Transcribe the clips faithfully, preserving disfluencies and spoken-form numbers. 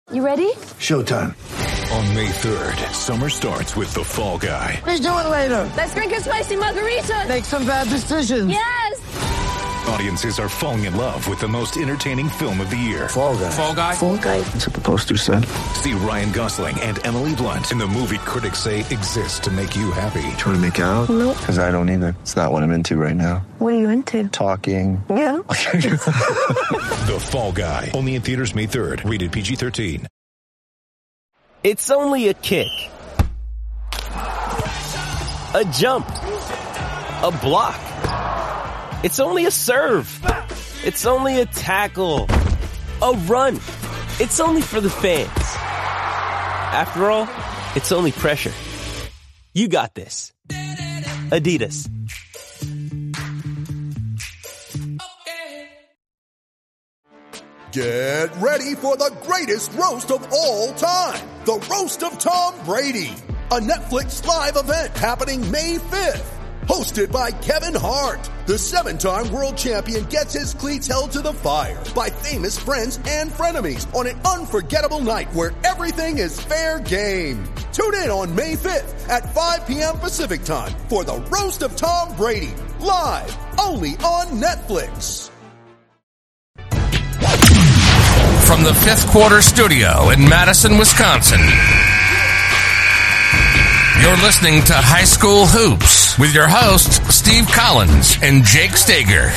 You ready? Showtime. On May third, summer starts with The Fall Guy. Let's do it later. Let's drink a spicy margarita. Make some bad decisions. Yes! Audiences are falling in love with the most entertaining film of the year. Fall Guy. Fall Guy? Fall Guy. That's what the poster said. See Ryan Gosling and Emily Blunt in the movie critics say exists to make you happy. Trying to make it out? Nope. Because I don't either. It's not what I'm into right now. What are you into? Talking. Yeah. The Fall Guy. Only in theaters May third. Rated P G thirteen. It's only a kick, a jump, a block. It's only a serve. It's only a tackle, a run. It's only for the fans. After all, it's only pressure. You got this. Adidas. Get ready for the greatest roast of all time. The Roast of Tom Brady. A Netflix live event happening May fifth. Hosted by Kevin Hart. The seven-time world champion gets his cleats held to the fire by famous friends and frenemies on an unforgettable night where everything is fair game. Tune in on May fifth at five p.m. Pacific time for the Roast of Tom Brady. Live only on Netflix. From the Fifth Quarter Studio in Madison, Wisconsin, you're listening to High School Hoops with your hosts, Steve Collins and Jake Stager.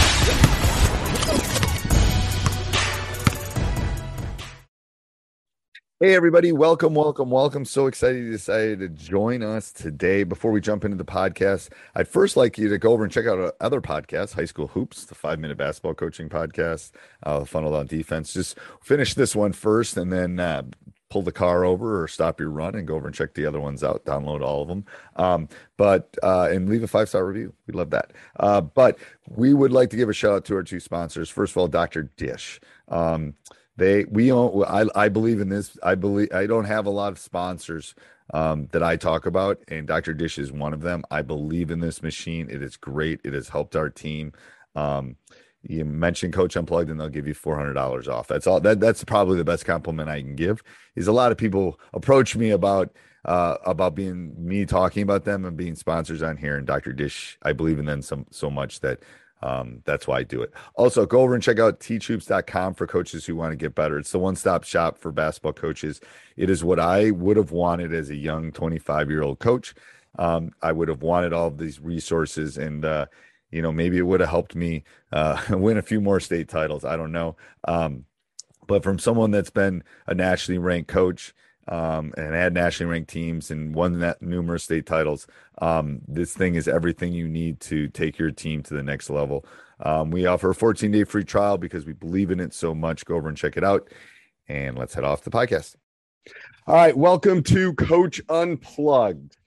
Hey, everybody. Welcome, welcome, welcome. So excited you decided to join us today. Before we jump into the podcast, I'd first like you to go over and check out our other podcasts, High School Hoops, the five-minute basketball coaching podcast, uh, Funnel Down Defense. Just finish this one first and then uh, pull the car over or stop your run and go over and check the other ones out. Download all of them. Um, but uh, and leave a five-star review. We love that. Uh, but we would like to give a shout-out to our two sponsors. First of all, Doctor Dish. Um They, we own, I, I believe in this. I believe, I don't have a lot of sponsors um, that I talk about, and Doctor Dish is one of them. I believe in this machine. It is great. It has helped our team. Um, you mention Coach Unplugged and they'll give you four hundred dollars off. That's all. That, that's probably the best compliment I can give. Is a lot of people approach me about, uh, about being me talking about them and being sponsors on here, and Doctor Dish, I believe in them so, so much that Um, that's why I do it. Also, go over and check out teach hoops dot com for coaches who want to get better. It's the one-stop shop for basketball coaches. It is what I would have wanted as a young twenty-five-year-old coach. Um, I would have wanted all of these resources, and, uh, you know, maybe it would have helped me uh, win a few more state titles. I don't know. Um, but from someone that's been a nationally ranked coach, um, and had nationally ranked teams and won that numerous state titles. Um, this thing is everything you need to take your team to the next level. Um, we offer a fourteen day free trial because we believe in it so much. Go over and check it out, and let's head off the podcast. All right. Welcome to Coach Unplugged.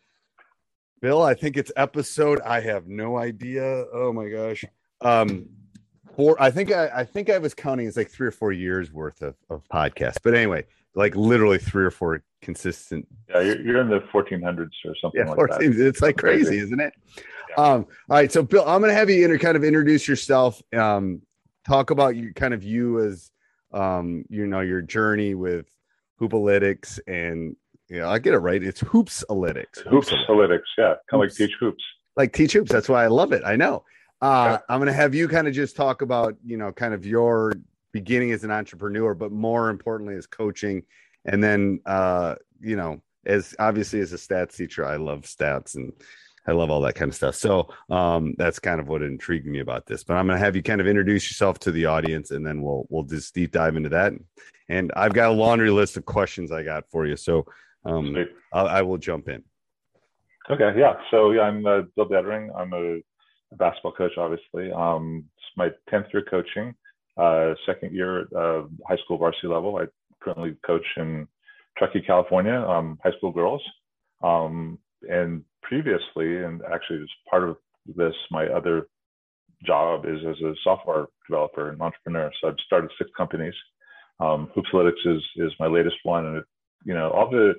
Bill, I think it's episode. I have no idea. Oh my gosh. Um, four, I think I, I think I was counting. It's like three or four years worth of, of podcasts, but anyway, like literally three or four consistent. Yeah, you're, you're in the fourteen hundreds or something Yeah, like fourteen, that. It's like crazy, crazy, isn't it? Yeah. Um, all right, so Bill, I'm going to have you inter- kind of introduce yourself. Um, talk about you, kind of you as, um, you know, your journey with Hoopalytics, and you know, I get it right. It's Hoopsalytics. Hoopsalytics, yeah, kind of like Teach Hoops. Like Teach Hoops. That's why I love it. I know. Uh, Yeah. I'm going to have you kind of just talk about, you know, kind of your beginning as an entrepreneur, but more importantly as coaching. And then, uh, you know, as obviously as a stats teacher, I love stats and I love all that kind of stuff. So um, that's kind of what intrigued me about this. But I'm going to have you kind of introduce yourself to the audience, and then we'll we'll just deep dive into that. And I've got a laundry list of questions I got for you, so um, I, I will jump in. Okay, yeah. So yeah, I'm uh, Bill Bettering. I'm a basketball coach, obviously. Um, it's my tenth year coaching, uh, second year at uh, high school varsity level. I currently coach in Truckee, California, um, high school girls. Um, and previously, and actually as part of this, my other job is as a software developer and entrepreneur. So I've started six companies. Um, Hoopsalytics is is my latest one, and it, you know, all the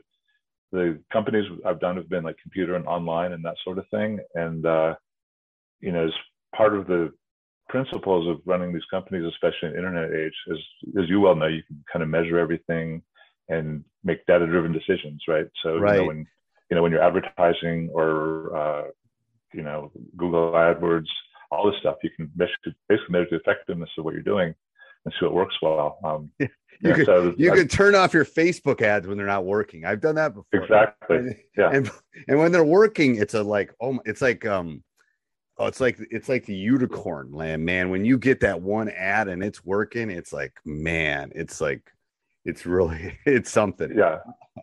the companies I've done have been like computer and online and that sort of thing. And uh, you know, as part of the principles of running these companies, especially in the internet age, as as you well know, you can kind of measure everything. and make data-driven decisions, right? So Right. you know, when you know when you're advertising or uh, you know Google AdWords, all this stuff, you can basically, basically measure the effectiveness of what you're doing and see what works well. Um, You yeah, could so you I- could turn off your Facebook ads when they're not working. I've done that before. Exactly. And, Yeah. and and when they're working, it's a like oh, my- it's like um, oh, it's like it's like the unicorn land, man. When you get that one ad and it's working, it's like man, it's like it's really it's something. Yeah.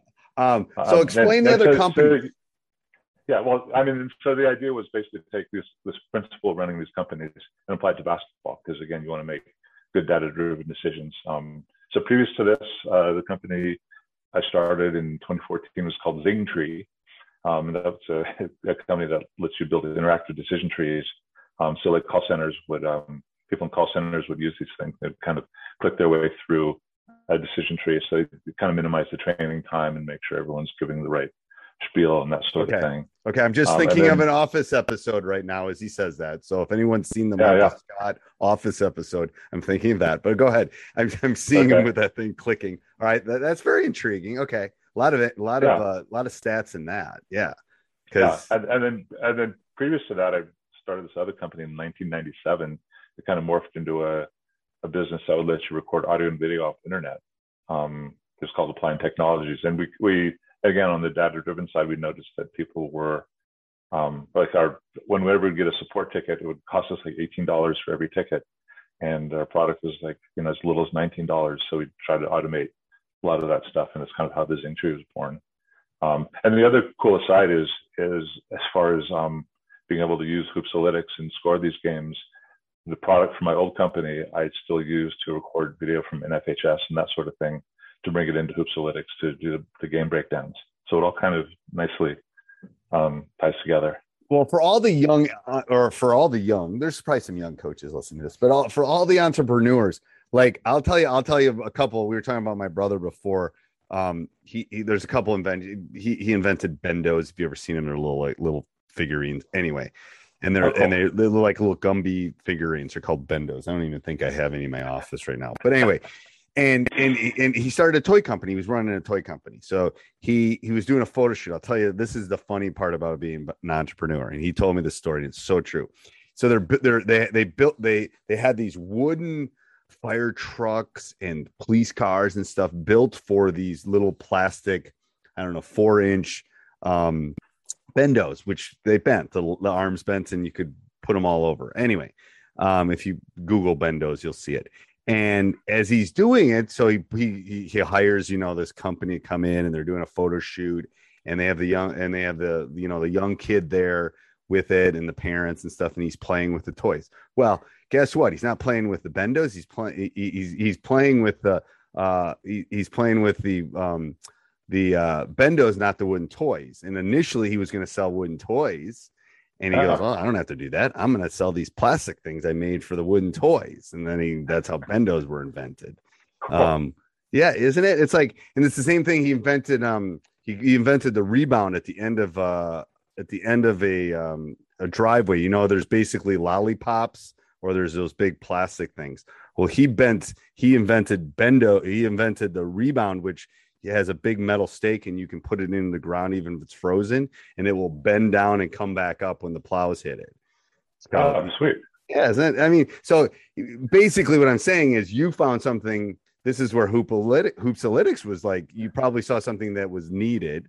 Um. So Um, explain and- the and other so- company. so- yeah, well, I mean, so the idea was basically to take this this principle of running these companies and apply it to basketball, because again, you want to make good data-driven decisions. Um, so previous to this, uh, the company I started in twenty fourteen was called Zingtree. Um, and that's a, a company that lets you build interactive decision trees. Um, so like call centers would, um, people in call centers would use these things. They'd kind of click their way through a decision tree. So you kind of minimize the training time and make sure everyone's giving the right spiel and that sort Okay. of thing. Okay, I'm just Um, thinking and of then- an Office episode right now as he says that. So if anyone's seen the Yeah, Michael yeah. Scott Office episode, I'm thinking of that. But go ahead. I'm, I'm seeing him Okay. with that thing clicking. All right, that, that's very intriguing. Okay, a lot of it, a lot Yeah. of uh, a lot of stats in that. Yeah, Yeah. because And, and then and then previous to that, I started this other company in nineteen ninety-seven. It kind of morphed into a, a business that would let you record audio and video off the internet. Um, it's called Applying Technologies. And we, we again, on the data-driven side, we noticed that people were um, like our, whenever we get a support ticket, it would cost us like eighteen dollars for every ticket. And our product was like, you know, as little as nineteen dollars. So we tried to automate a lot of that stuff. And it's kind of how the Zingtree was born. Um, and the other cool aside is, is as far as um, being able to use Hoopsalytics and score these games, the product from my old company, I still use to record video from N F H S and that sort of thing to bring it into Hoopsalytics to do the game breakdowns. So it all kind of nicely um, ties together. well, for all the young uh, or for all the young, there's probably some young coaches listening to this, but all, for all the entrepreneurs, like I'll tell you, I'll tell you a couple. We were talking about my brother before. Um, he, he there's a couple invented. He he invented bendos. If you ever seen them, they're little like little figurines. Anyway, and they're Oh, cool. and they they look like little Gumby figurines. They're called bendos. I don't even think I have any in my office right now. But anyway, and and and he started a toy company. He was running a toy company. So he he was doing a photo shoot. I'll tell you, this is the funny part about being an entrepreneur. And he told me this story, and it's so true. So they're they're they they built they they had these wooden fire trucks and police cars and stuff built for these little plastic, I don't know, four inch um, bendos, which they bent, the, the arms bent, and you could put them all over. Anyway, um, if you Google bendos, you'll see it. And as he's doing it, so he, he he hires, you know, this company to come in, and they're doing a photo shoot, and they have the young and they have the you know the young kid there with it and the parents and stuff, and he's playing with the toys. Well, guess what? He's not playing with the bendos. He's playing. He, he's he's playing with the uh he, he's playing with the um the uh bendos, not the wooden toys. And initially he was going to sell wooden toys, and he Uh-huh. goes, "Oh, I don't have to do that. I'm going to sell these plastic things I made for the wooden toys." And then he that's how bendos were invented. Cool. Um, yeah, isn't it? It's like, and it's the same thing. He invented um he, he invented the rebound at the end of uh at the end of a um a driveway. You know, there's basically lollipops, or there's those big plastic things. Well, he bent, he invented bendo, he invented the rebound, which has a big metal stake, and you can put it in the ground even if it's frozen, and it will bend down and come back up when the plows hit it. So, Oh, sweet. yeah, isn't it? I mean, so basically what I'm saying is you found something. This is where Hoopsalytics, Hoopsalytics was like, you probably saw something that was needed.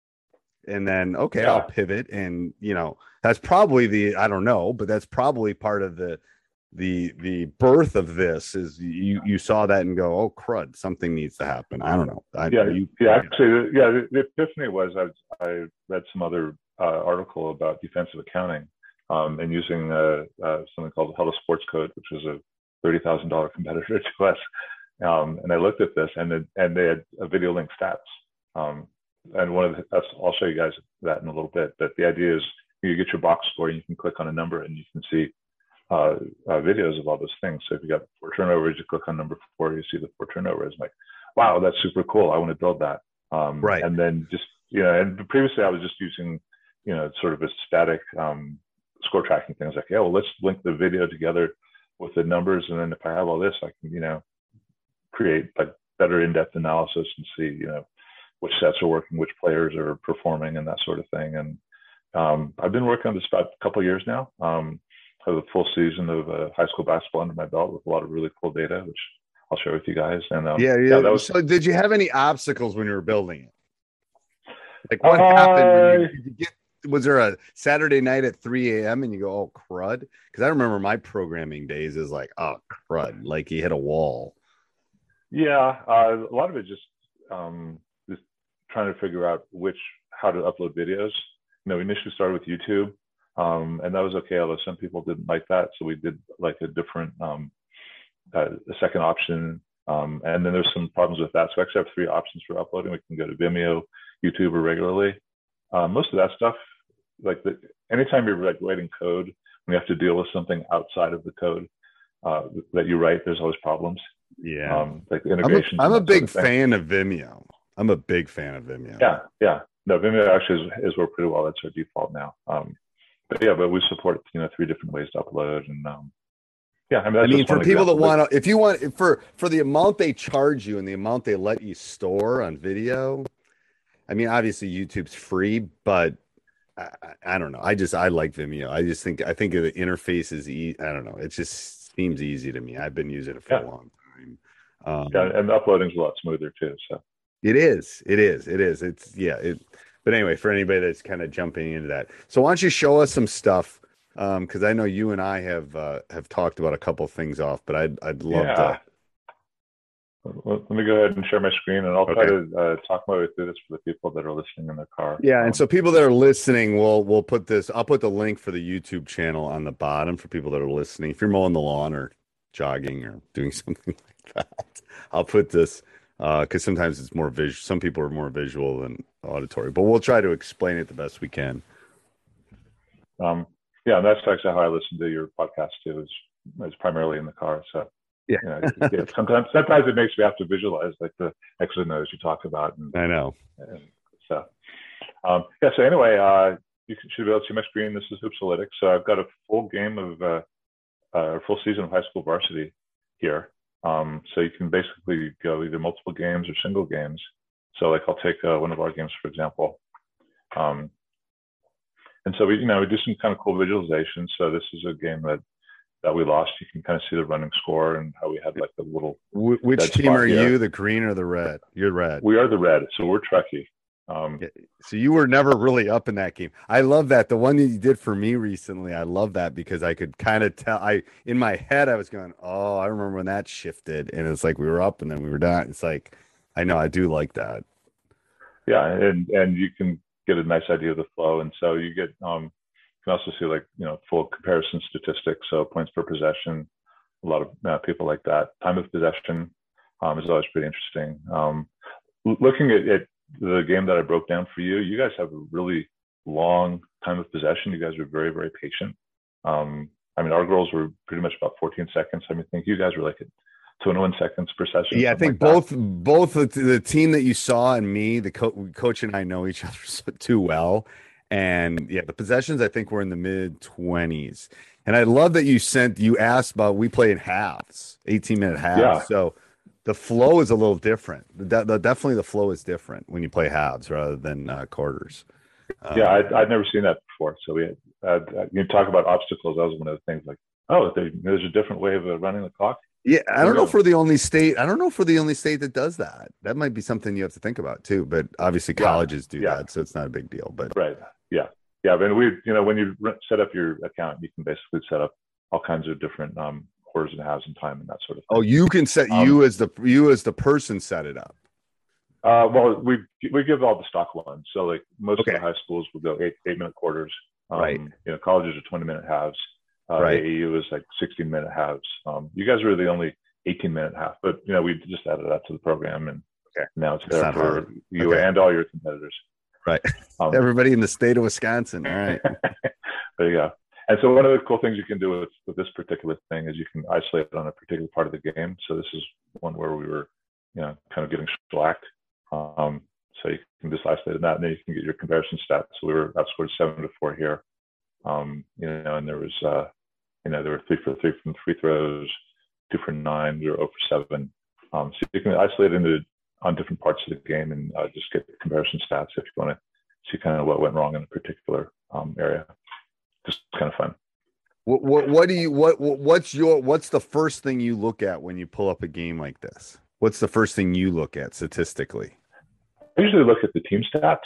And then, okay, Yeah. I'll pivot. And, you know, that's probably the, I don't know, but that's probably part of the, the, the birth of this is you, you saw that and go, oh, crud, something needs to happen. I don't know. I, Yeah, you, yeah. Actually, the- yeah. The, the epiphany was I, was, I read some other uh, article about defensive accounting um, and using uh, uh, something called Hello Sports Code, which was a thirty thousand dollar competitor to us. Um, and I looked at this, and it, and they had a video link stats. Um, and one of the, that's, I'll show you guys that in a little bit. But the idea is you get your box score, and you can click on a number, and you can see uh, uh, videos of all those things. So if you got four turnovers, you click on number four, you see the four turnovers. Like, wow, that's super cool. I want to build that. Um, Right. And then just, you know, and previously I was just using, you know, sort of a static um, score tracking things like, yeah, well, let's link the video together with the numbers. And then if I have all this, I can, you know, create like better in-depth analysis and see, you know, which sets are working, which players are performing, and that sort of thing. And um, I've been working on this about a couple of years now. Um, I have a full season of uh, high school basketball under my belt with a lot of really cool data, which I'll share with you guys. And um, yeah, yeah. yeah, that was. So, did you have any obstacles when you were building it? Like, what uh, happened? When you, did you get, was there a Saturday night at three a.m. and you go, "Oh crud"? Because I remember my programming days is like, "Oh crud," like you hit a wall. Yeah, uh, a lot of it just um, just trying to figure out which how to upload videos. You know, we initially started with YouTube, um, and that was okay. Although some people didn't like that, so we did like a different um, uh, a second option. Um, and then there's some problems with that. So I actually have three options for uploading. We can go to Vimeo, YouTube, or regularly. Uh, most of that stuff, like the, anytime you're like writing code, when you have to deal with something outside of the code uh, that you write, there's always problems. Yeah, um, like the integration. I'm a, I'm a big sort of fan of Vimeo. I'm a big fan of Vimeo. Yeah, yeah. No, Vimeo actually is, is worked pretty well. That's our default now. Um, but yeah, but we support you know three different ways to upload, and um, yeah, I mean, I mean for people that want to, if you want for for the amount they charge you and the amount they let you store on video, I mean, obviously YouTube's free, but I, I don't know. I just I like Vimeo. I just think I think the interface is e- I don't know. It just seems easy to me. I've been using it for yeah. a long time. Um, yeah, and the uploading's a lot smoother too. So it is. It is. It is. It's yeah. It. But anyway, for anybody that's kind of jumping into that, so why don't you show us some stuff? Because um, I know you and I have uh, have talked about a couple of things off, but I'd I'd love yeah. to. Let me go ahead and share my screen, and I'll Okay. try to uh, talk my way through this for the people that are listening in their car. Yeah, um, and so people that are listening, we'll we'll put this. I'll put the link for the YouTube channel on the bottom for people that are listening. If you're mowing the lawn or jogging or doing something like that, I'll put this because uh, sometimes it's more visual. Some people are more visual than auditory, but we'll try to explain it the best we can. Um, yeah, and that's actually how I listen to your podcast too. Is is primarily in the car. So yeah, you know, yeah, sometimes sometimes it makes me have to visualize like the X's and O's you talk about. And, I know. And so um, yeah. So anyway, uh, you should be able to see my screen. This is Hoopsalytics. So I've got a full game of uh, uh, a full season of high school varsity here. Um, so you can basically go either multiple games or single games. So like I'll take uh, one of our games, for example. Um, and so we, you know, we do some kind of cool visualizations. So this is a game that, that we lost. You can kind of see the running score and how we had like the little. Wh- which team are here. You, the green or the red? You're red. We are the red. So we're Trekkie. Um, yeah, so you were never really up in that game. I love that. The one that you did for me recently, I love that because I could kind of tell. I in my head, I was going, "Oh, I remember when that shifted," and it's like we were up and then we were down. It's like I know I do like that. Yeah, and and you can get a nice idea of the flow, and so you get um, you can also see like you know full comparison statistics, so points per possession. A lot of uh, people like that. Time of possession um, is always pretty interesting. Um, looking at, at the game that I broke down for you, you guys have a really long time of possession. You guys are very, very patient. Um, I mean, our girls were pretty much about fourteen seconds. I mean, I think you guys were like at twenty-one seconds per session. Yeah, I think like both that. both the, the team that you saw and me, the co- coach and I know each other so, too well. And yeah, the possessions I think were in the mid twenties. And I love that you sent you asked about we play in halves, eighteen minute halves. Yeah. So the flow is a little different. The, the, definitely the flow is different when you play halves rather than uh, quarters. Um, yeah, I'd, I'd never seen that before. So we had, uh, you talk about obstacles. That was one of the things like, oh, there, there's a different way of uh, running the clock. Yeah, I don't know if we're the only state. I don't know if we're the only state that does that. That might be something you have to think about too. But obviously, colleges do yeah. that, so it's not a big deal. But right, yeah, yeah. But we, you know, when you set up your account, you can basically set up all kinds of different um, quarters and halves and time and that sort of thing. Oh, you can set um, you as the you as the person set it up. Uh, well, we we give all the stock ones. So like most okay. of the high schools will go eight eight minute quarters. Um, right. You know, colleges are twenty minute halves. Uh, right. A A U is like sixteen minute halves. Um, you guys are the only eighteen minute half, but you know we just added that to the program, and okay. now it's there for hard. you okay. and all your competitors. Right. Um, Everybody in the state of Wisconsin. All right. There you go. And so one of the cool things you can do with, with this particular thing is you can isolate it on a particular part of the game. So this is one where we were, you know, kind of getting shellacked. Um, so you can just isolate that, and then you can get your comparison stats. So we were outscored seven to four here. Um, you know, and there was, uh, you know, there were three for three from free throws, two for nine, we were zero for seven Um, so you can isolate into on different parts of the game and uh, just get comparison stats if you want to see kind of what went wrong in a particular um, area. Just kind of fun. What, what what do you what what's your what's the first thing you look at when you pull up a game like this? What's the first thing you look at statistically? I usually look at the team stats.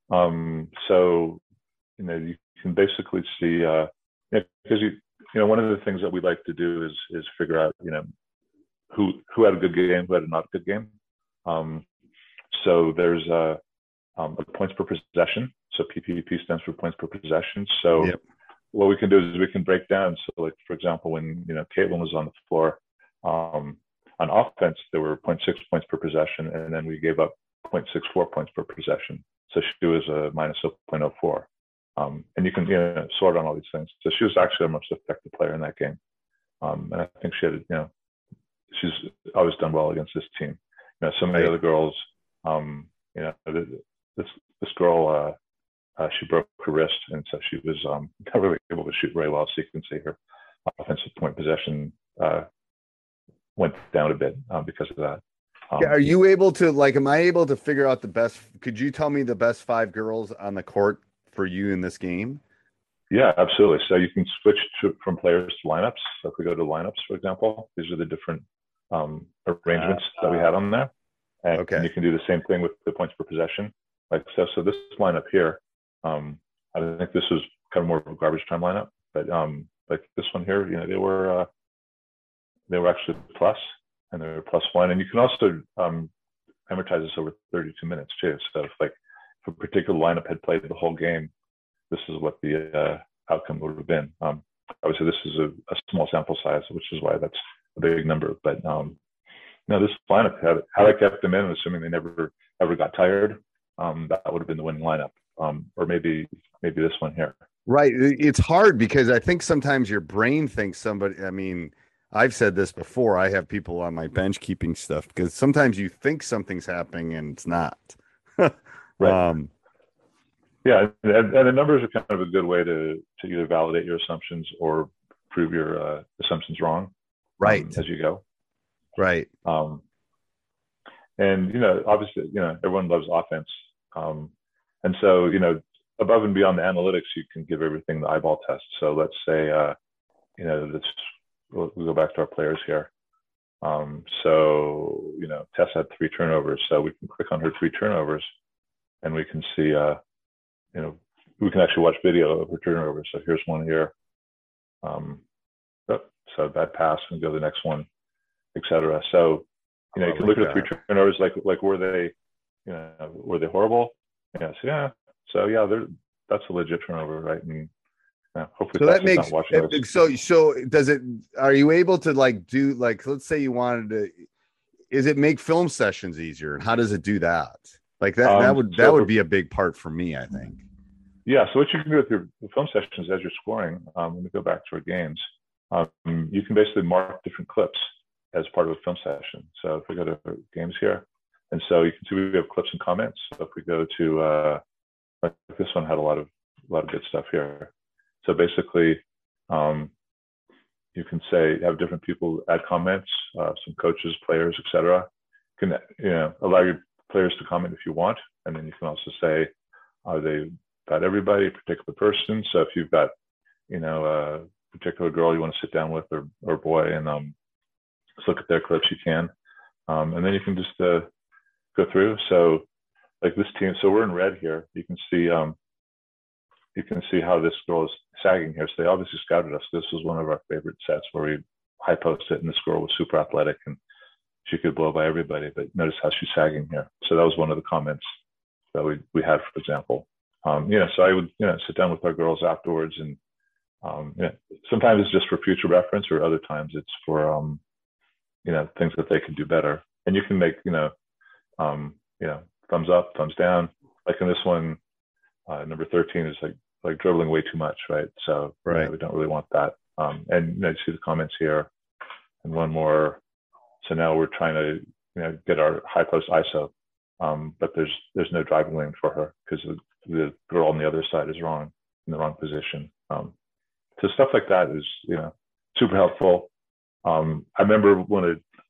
Um, so you know you can basically see uh, you know, because you you know one of the things that we like to do is is figure out you know who who had a good game, who had a not good game. Um, so there's uh, um, points per possession. So P P P stands for points per possession. So yep. What we can do is we can break down. So like, for example, when, you know, Caitlin was on the floor um, on offense, there were zero point six points per possession. And then we gave up zero point six four points per possession. So she was a minus zero point zero four. Um, and you can, you know, sort on all these things. So she was actually the most effective player in that game. Um, and I think she had, you know, she's always done well against this team. You know, so many other girls, um, you know, this, this girl, uh, Uh, she broke her wrist, and so she was um, not really able to shoot very well. So you can see her offensive point possession uh, went down a bit um, because of that. Um, yeah, are you able to, like, am I able to figure out the best? Could you tell me the best five girls on the court for you in this game? Yeah, absolutely. So you can switch to, from players to lineups. So if we go to lineups, for example, these are the different um, arrangements uh, that we had on there. And okay. You can do the same thing with the points per possession. Like so, so this lineup here. Um, I think this was kind of more of a garbage time lineup, but um, like this one here, you know, they were uh, they were actually plus, and they were plus one. And you can also um, amortize this over thirty-two minutes too. So if like if a particular lineup had played the whole game, this is what the uh, outcome would have been. Um, obviously, this is a, a small sample size, which is why that's a big number. But um, no, this lineup had had I kept them in, assuming they never ever got tired, um, that would have been the winning lineup. Um, or maybe maybe this one here. Right. It's hard because I think sometimes your brain thinks somebody, I mean, I've said this before. I have people on my bench keeping stuff because sometimes you think something's happening and it's not. Right. Um, yeah. And, and the numbers are kind of a good way to, to either validate your assumptions or prove your uh, assumptions wrong. Right. Um, as you go. Right. Um, and, you know, obviously, you know, everyone loves offense. Um, And so, you know, above and beyond the analytics, you can give everything the eyeball test. So let's say, uh, you know, let's we'll, we'll go back to our players here. Um, so, you know, Tess had three turnovers. So we can click on her three turnovers and we can see, uh, you know, we can actually watch video of her turnovers. So here's one here. Um, oh, so bad pass and go to the next one, et cetera. So, you know, you can look at the three turnovers, like, like were they, you know, were they horrible? Yes, yeah. So yeah, there. That's a legit turnover, right? And yeah, hopefully, so that makes it, so. So does it? Are you able to like do like? Let's say you wanted to. Is it make film sessions easier? And how does it do that? Like that. Um, that would that so would be a big part for me, I think. Yeah. So what you can do with your film sessions as you're scoring, um, when we go back to our games, um, you can basically mark different clips as part of a film session. So if we go to games here. And so you can see we have clips and comments. So if we go to, uh, like this one had a lot of a lot of good stuff here. So basically, um, you can say have different people add comments, uh, some coaches, players, et cetera. You can, you know, allow your players to comment if you want, and then you can also say, are they about everybody, a particular person? So if you've got, you know, a particular girl you want to sit down with, or or boy, and um, just look at their clips, you can, um, and then you can just uh, go through. So like this team, so we're in red here. You can see, um, you can see how this girl is sagging here. So they obviously scouted us. This was one of our favorite sets where we high posted and this girl was super athletic and she could blow by everybody, but notice how she's sagging here. So that was one of the comments that we, we had, for example. Um, you know, so I would, you know, sit down with our girls afterwards and, um, you know, sometimes it's just for future reference or other times it's for, um, you know, things that they could do better. And you can make, you know, Um, you know, thumbs up, thumbs down. Like in this one, uh, number thirteen is like like dribbling way too much, right? So right. You know, we don't really want that. Um, and you know, you see the comments here, and one more. So now we're trying to you know get our high post I S O, um, but there's there's no driving lane for her because the, the girl on the other side is wrong in the wrong position. Um, so stuff like that is you know super helpful. Um, I remember when a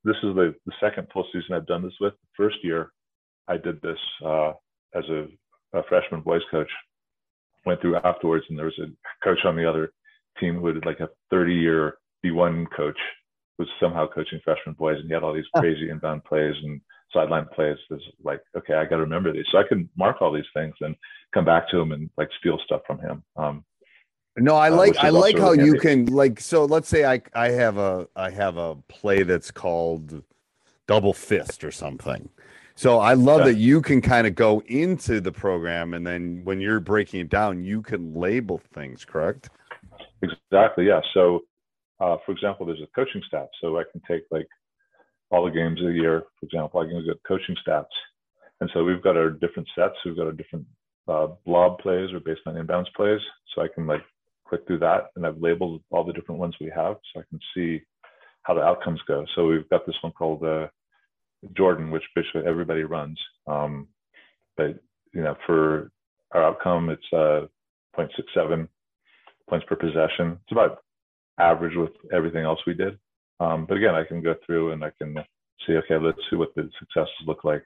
this is the, the second full season I've done this with. First year, I did this uh, as a, a freshman boys coach. Went through afterwards, and there was a coach on the other team who had like a thirty-year D one coach who was somehow coaching freshman boys, and he had all these crazy inbound plays and sideline plays. It's like, okay, I got to remember these, so I can mark all these things and come back to him and like steal stuff from him. Um, No, I Uh, like which I is like also how really you handy. can like so let's say I I have a I have a play that's called double fist or something. So I love Yeah. that you can kind of go into the program, and then when you're breaking it down, you can label things, correct? Exactly, yeah. So, uh, for example, there's a coaching stat. So I can take like all the games of the year, for example, I can look at coaching stats. And so we've got our different sets. We've got our different uh, blob plays or baseline inbounds plays. So I can like click through that, and I've labeled all the different ones we have, so I can see how the outcomes go. So we've got this one called uh, Jordan, which basically everybody runs. Um, but you know, for our outcome, it's uh, zero point six seven points per possession. It's about average with everything else we did. Um, but again, I can go through and I can see, okay, let's see what the successes look like.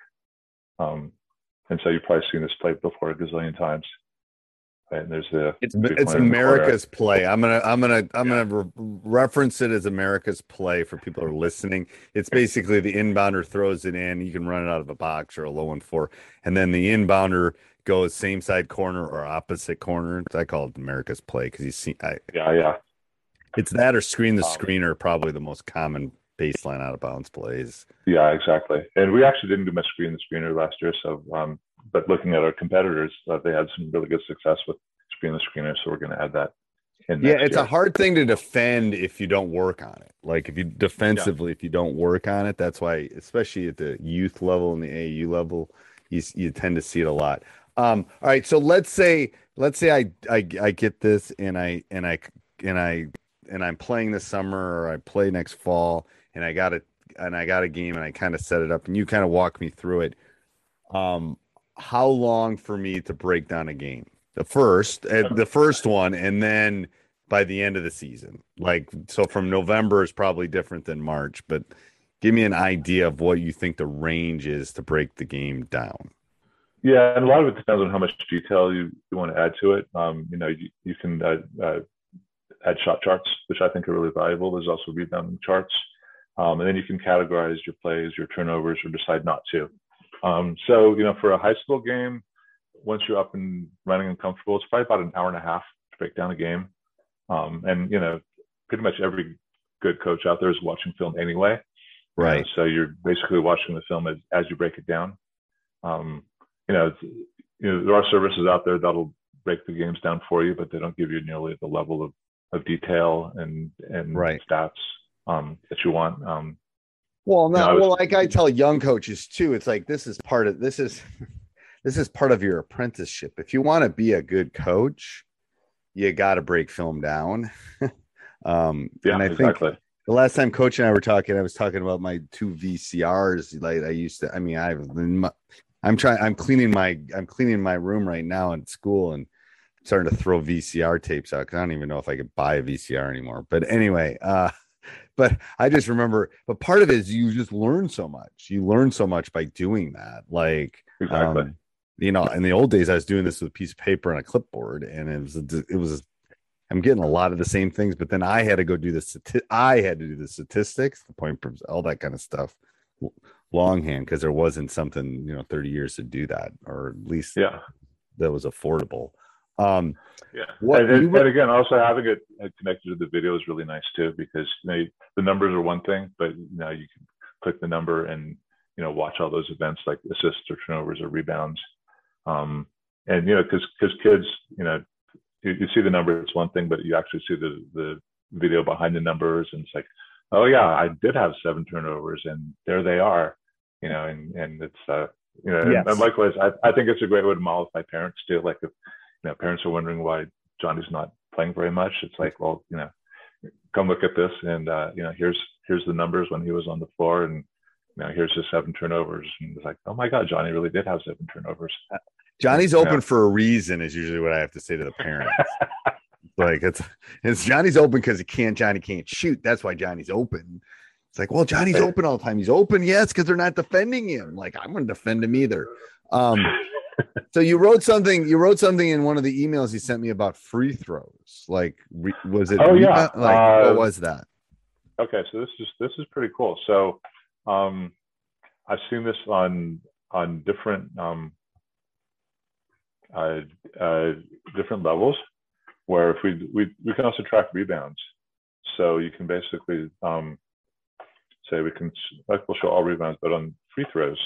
Um, and so you've probably seen this play before a gazillion times. Right? And there's the It's it's America's play. I'm gonna I'm gonna I'm yeah. gonna re- reference it as America's play for people who are listening. It's basically the inbounder throws it in. You can run it out of a box or a low and four, and then the inbounder goes same side corner or opposite corner. I call it America's play because you see, I, yeah, yeah. It's that or screen the um, screener, probably the most common baseline out of bounds plays. Yeah, exactly. And we actually didn't do much screen the screener last year, so. Um, But looking at our competitors, uh, they had some really good success with screen the screener, so we're going to add that in. Yeah, it's year. a hard thing to defend if you don't work on it. Like if you defensively, yeah. if you don't work on it, that's why, especially at the youth level and the A A U level, you you tend to see it a lot. Um, all right, so let's say let's say I, I I get this and I and I and I and I'm playing this summer or I play next fall and I got it and I got a game and I kind of set it up and you kind of walk me through it. Um. How long for me to break down a game? The first, uh, the first one, and then by the end of the season. Like, so from November is probably different than March, but give me an idea of what you think the range is to break the game down. Yeah, and a lot of it depends on how much detail you, you want to add to it. Um, you know, you, you can uh, uh, add shot charts, which I think are really valuable. There's also rebounding charts. Um, and then you can categorize your plays, your turnovers, or decide not to. Um, so, you know, for a high school game, once you're up and running and comfortable, it's probably about an hour and a half to break down a game. Um, and, you know, pretty much every good coach out there is watching film anyway. Right. Uh, so you're basically watching the film as, as you break it down. Um, you know, it's, you know, there are services out there that'll break the games down for you, but they don't give you nearly the level of, of detail and, and right. stats um, that you want. Um, Well, no, you know, well, was, like I tell young coaches too, it's like this is part of this is this is part of your apprenticeship. If you want to be a good coach, you got to break film down. um, yeah, and I exactly. think the last time Coach and I were talking, I was talking about my two V C Rs. Like I used to, I mean, I've been, I'm trying, I'm cleaning my, I'm cleaning my room right now at school, and I'm starting to throw V C R tapes out because I don't even know if I could buy a V C R anymore. But anyway, uh. But I just remember, but part of it is you just learn so much. You learn so much by doing that. Like, exactly. um, you know, in the old days, I was doing this with a piece of paper and a clipboard, and it was, it was, I'm getting a lot of the same things, but then I had to go do the, I had to do the statistics, the point, all that kind of stuff, longhand, because there wasn't something, you know, thirty years to do that, or at least yeah, that was affordable. Um, yeah. What, and, and, were, and again, also having it connected to the video is really nice too, because you know, the numbers are one thing, but you know, you can click the number and, you know, watch all those events like assists or turnovers or rebounds. Um, and, you know, cause, cause kids, you know, you, you see the number, it's one thing, but you actually see the, the video behind the numbers, and it's like, oh yeah, I did have seven turnovers and there they are, you know, and, and it's, uh, you know, yes. and, and likewise, I, I think it's a great way to model with my parents too. Like if, you know, parents are wondering why Johnny's not playing very much. It's like, well, you know, come look at this, and uh, you know, here's here's the numbers when he was on the floor, and you know, here's his seven turnovers, and it's like, oh my God, Johnny really did have seven turnovers. Johnny's open yeah. for a reason is usually what I have to say to the parents. Like it's it's Johnny's open because he can't. Johnny can't shoot. That's why Johnny's open. It's like, well, Johnny's open all the time. He's open, yes, because they're not defending him. Like, I'm going to defend him either. Um, so you wrote something. You wrote something in one of the emails you sent me about free throws. Like, re, was it? Oh yeah. Like, uh, what was that? Okay, so this is this is pretty cool. So, um, I've seen this on on different um, uh, uh, different levels, where if we we we can also track rebounds. So you can basically um, say we can like we'll show all rebounds, but on free throws.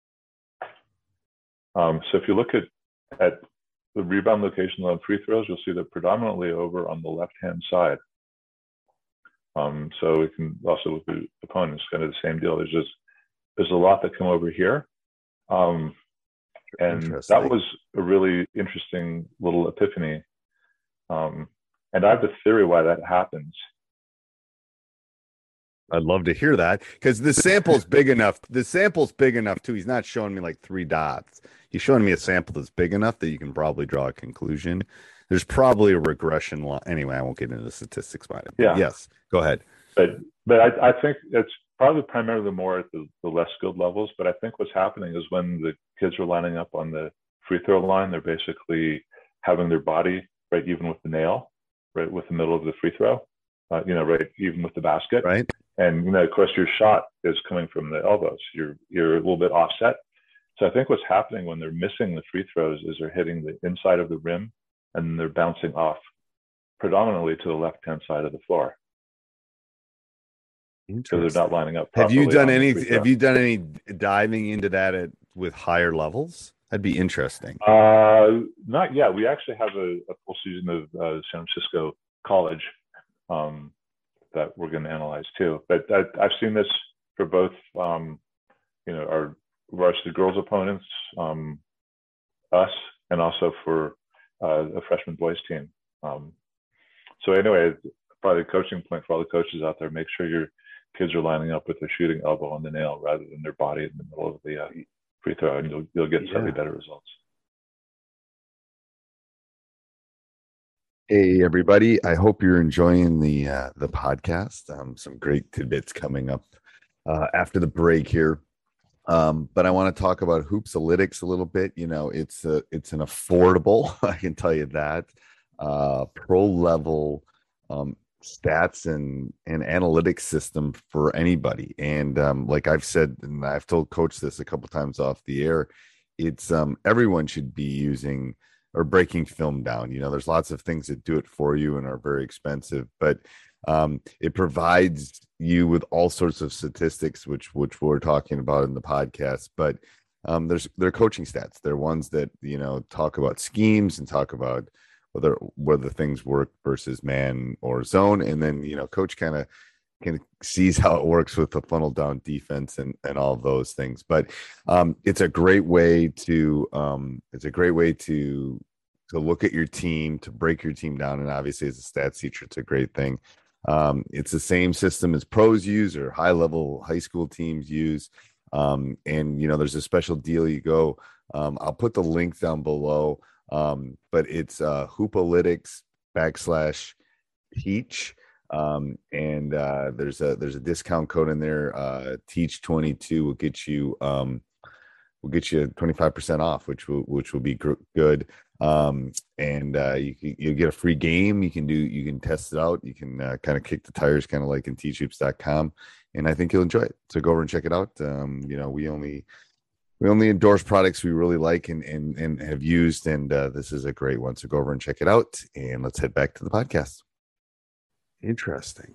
Um, so if you look at at the rebound locations on free throws, you'll see they're predominantly over on the left hand side. Um, so we can also with the opponents kind of the same deal. There's just there's a lot that come over here, um, and that was a really interesting little epiphany. Um, and I have the theory why that happens. I'd love to hear that because the sample's big enough. The sample's big enough too. He's not showing me like three dots. He's showing me a sample that's big enough that you can probably draw a conclusion. There's probably a regression line. Anyway, I won't get into the statistics about it. Yeah. Yes, go ahead. But but I, I think it's probably primarily more at the, the less skilled levels. But I think what's happening is when the kids are lining up on the free throw line, they're basically having their body right even with the nail, right with the middle of the free throw, uh, you know, right even with the basket. Right. And you know, of course, your shot is coming from the elbows. You're you're a little bit offset. So I think what's happening when they're missing the free throws is they're hitting the inside of the rim and they're bouncing off predominantly to the left-hand side of the floor. Because they're not lining up properly. Have you done any? Have you done any diving into that at, with higher levels? That'd be interesting. Uh, not yet. We actually have a, a full season of uh, San Francisco College um, that we're going to analyze too. But I, I've seen this for both, um, you know, our varsity girls opponents, um, us, and also for uh, a freshman boys team. Um, so anyway, probably a coaching point for all the coaches out there: make sure your kids are lining up with their shooting elbow on the nail rather than their body in the middle of the uh, free throw, and you'll you'll get yeah. slightly better results. Hey everybody! I hope you're enjoying the uh, the podcast. Um, some great tidbits coming up uh, after the break here. Um, but I want to talk about Hoopsalytics a little bit. You know, it's a, it's an affordable, I can tell you that, uh, pro level um, stats and, and analytics system for anybody. And um, like I've said, and I've told Coach this a couple times off the air, it's um, everyone should be using or breaking film down. You know, there's lots of things that do it for you and are very expensive, but um, it provides you with all sorts of statistics, which which we're talking about in the podcast. But um, there's they're coaching stats. They're ones that, you know, talk about schemes and talk about whether whether things work versus man or zone, and then, you know, coach kind of can sees how it works with the funnel down defense and and all of those things. But um, it's a great way to um, it's a great way to to look at your team, to break your team down, and obviously as a stats teacher, it's a great thing. Um, it's the same system as pros use or high level high school teams use. Um, and, you know, there's a special deal you go. Um, I'll put the link down below. Um, but it's uh, Hoopsalytics backslash teach. Um, and uh, there's a there's a discount code in there. Uh, teach twenty-two will get you um, will get you twenty-five percent off, which will which will be gr- good. Um, and uh, you you get a free game. You can do you can test it out. You can uh, kind of kick the tires, kind of like in teach hoops dot com, and I think you'll enjoy it. So go over and check it out. Um, you know, we only we only endorse products we really like and and and have used, and uh, this is a great one. So go over and check it out, and let's head back to the podcast. Interesting.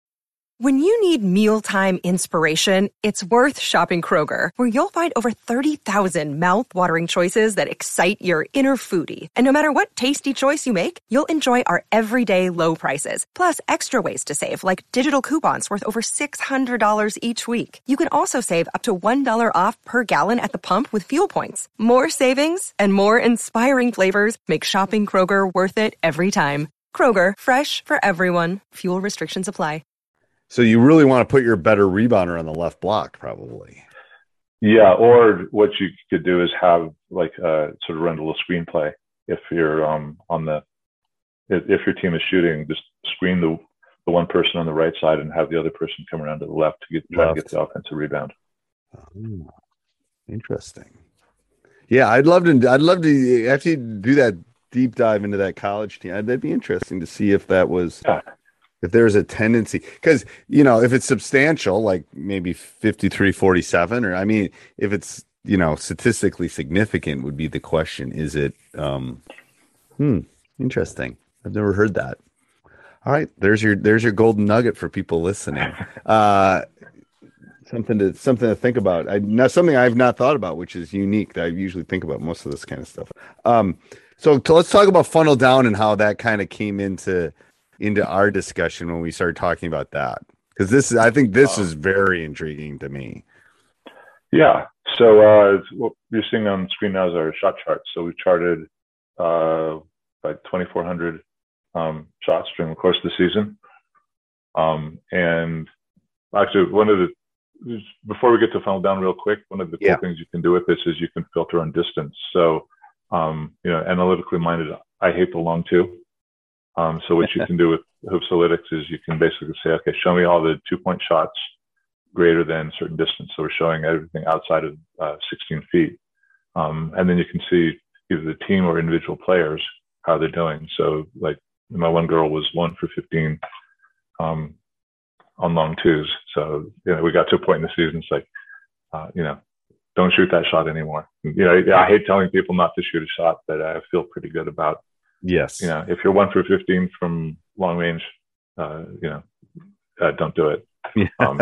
When you need mealtime inspiration, it's worth shopping Kroger, where you'll find over thirty thousand mouth-watering choices that excite your inner foodie. And no matter what tasty choice you make, you'll enjoy our everyday low prices, plus extra ways to save, like digital coupons worth over six hundred dollars each week. You can also save up to one dollar off per gallon at the pump with fuel points. More savings and more inspiring flavors make shopping Kroger worth it every time. Kroger, fresh for everyone. Fuel restrictions apply. So you really want to put your better rebounder on the left block, probably. Yeah, or what you could do is have like uh, sort of run a little screenplay if you're um, on the if, if your team is shooting, just screen the the one person on the right side and have the other person come around to the left to get try to get the offensive rebound. Oh, interesting. Yeah, I'd love to. I'd love to actually do that deep dive into that college team. That'd be interesting to see if that was. Yeah. If there's a tendency, because, you know, if it's substantial, like maybe fifty-three forty-seven, or I mean, if it's, you know, statistically significant would be the question. Is it, um, hmm, interesting. I've never heard that. All right. There's your, there's your golden nugget for people listening. Uh, something to, something to think about. I, now, something I've not thought about, which is unique that I usually think about most of this kind of stuff. Um, so to, let's talk about Funnel Down and how that kind of came into, into our discussion when we started talking about that, because this is, I think this is very intriguing to me. Yeah. So uh, what you're seeing on the screen now is our shot chart. So we charted uh, like twenty-four hundred um, shots during the course of the season. Um, and actually, one of the, before we get to Funnel Down real quick, one of the cool yeah. things you can do with this is you can filter on distance. So, um, you know, analytically minded, I hate the long two. Um, so what you can do with Hoopsalytics is you can basically say, okay, show me all the two-point shots greater than a certain distance. So we're showing everything outside of uh, sixteen feet. Um, and then you can see either the team or individual players, how they're doing. So like my one girl was one for fifteen um, on long twos. So, you know, we got to a point in the season, it's like, uh, you know, don't shoot that shot anymore. You know, I hate telling people not to shoot a shot, but I feel pretty good about. Yes. You know, if you're one for fifteen from long range, uh, you know, uh, don't do it. Yeah. Um,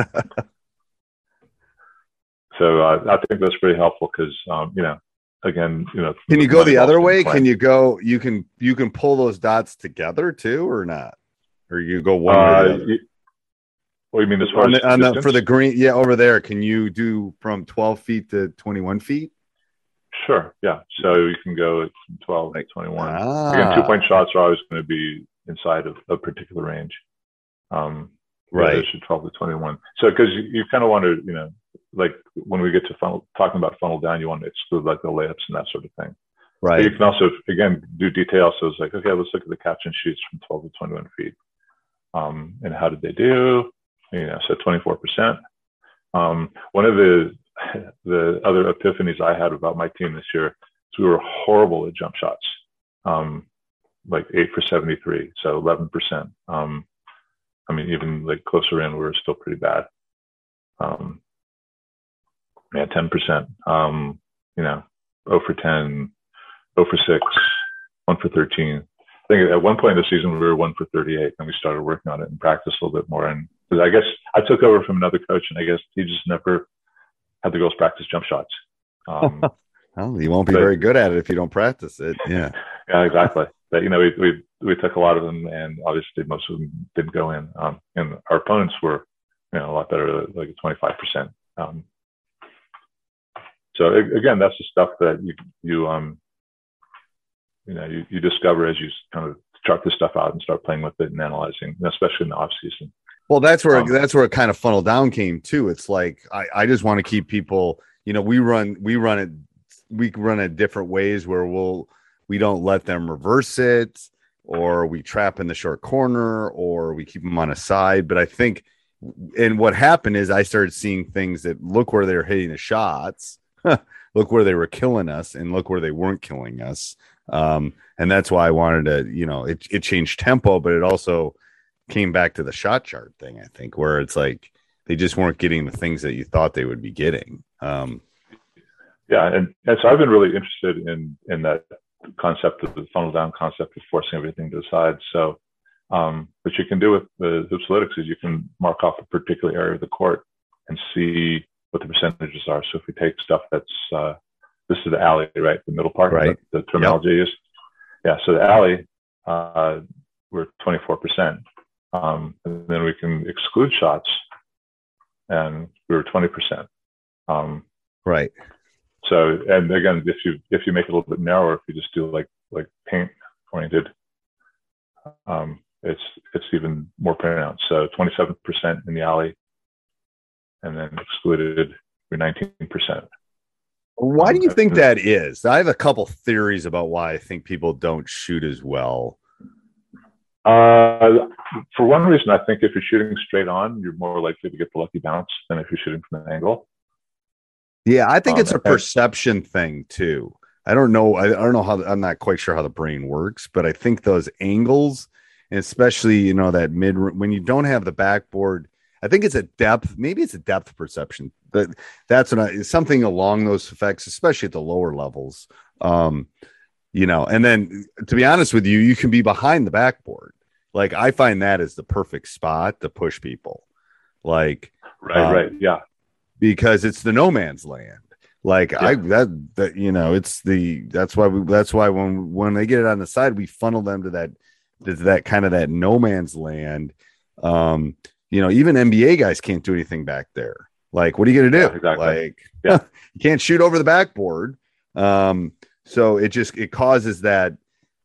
so uh, I think that's pretty helpful because, um, you know, again, you know. Can you go the other way? Can you go, you can, you can pull those dots together too, or not? Or you go one uh, or the other? You, what do you mean as far on as the, on the, for the green? Yeah, over there. Can you do from twelve feet to twenty-one feet? Sure. Yeah. So you can go from twelve to twenty-one. Ah. Again, two point shots are always going to be inside of a particular range. Um, right. twelve to twenty-one. So, because you, you kind of want to, you know, like when we get to funnel, talking about Funnel Down, you want to exclude like the layups and that sort of thing. Right. But you can also, again, do details. So it's like, okay, let's look at the catch and shoots from twelve to twenty-one feet. Um, and how did they do? You know, so twenty-four percent. Um, one of the the other epiphanies I had about my team this year is we were horrible at jump shots, um, like eight for seventy-three, so eleven percent. Um, I mean, even like closer in, we were still pretty bad. Um, yeah, ten percent. Um, you know, zero for ten, zero for six, one for thirteen. I think at one point in the season we were one for thirty-eight, and we started working on it and practice a little bit more. And because I guess I took over from another coach, and I guess he just never had the girls practice jump shots. Um, well, you won't be but, very good at it if you don't practice it. Yeah. Yeah, exactly. But, you know, we, we, we took a lot of them, and obviously most of them didn't go in. Um, and our opponents were, you know, a lot better, like twenty-five percent. Um, so again, that's the stuff that you, you, um, you know, you, you discover as you kind of chart this stuff out and start playing with it and analyzing, especially in the off season. Well, that's where Um, that's where it kind of funneled down came too. It's like I, I just want to keep people, you know, we run we run it we run it different ways where we'll we don't let them reverse it, or we trap in the short corner, or we keep them on a side. But I think, and what happened is I started seeing things that look where they're hitting the shots, look where they were killing us, and look where they weren't killing us. Um, and that's why I wanted to, you know, it it changed tempo, but it also came back to the shot chart thing, I think, where it's like they just weren't getting the things that you thought they would be getting. Um, yeah, and, and so I've been really interested in in that concept of the funnel down concept of forcing everything to the side. So um, what you can do with the Hoopsalytics is you can mark off a particular area of the court and see what the percentages are. So if we take stuff that's uh, this is the alley, right, the middle part, right? The, the terminology yep. is yeah. So the alley, uh, we're twenty-four percent. Um, and then we can exclude shots, and we were twenty percent. Um, right. So, and again, if you if you make it a little bit narrower, if you just do like like paint oriented, um, it's it's even more pronounced. So, twenty-seven percent in the alley, and then excluded, we're nineteen percent. Why um, do you think that is? I have a couple theories about why I think people don't shoot as well. Uh, for one reason, I think if you're shooting straight on, you're more likely to get the lucky bounce than if you're shooting from an angle. Yeah, I think um, it's a perception thing too. I don't know. I, I don't know how. I'm not quite sure how the brain works, but I think those angles, and especially you know that mid when you don't have the backboard, I think it's a depth. Maybe it's a depth perception. But that's what I, something along those effects, especially at the lower levels. Um, You know, and then to be honest with you, you can be behind the backboard. Like I find that is the perfect spot to push people. Like, right, um, right, yeah, because it's the no man's land. Like yeah. I that that you know, it's the that's why we that's why when when they get it on the side, we funnel them to that to that kind of that no man's land. Um, you know, even N B A guys can't do anything back there. Like, what are you gonna do? Yeah, exactly. Like, yeah. You can't shoot over the backboard. Um. So it just it causes that.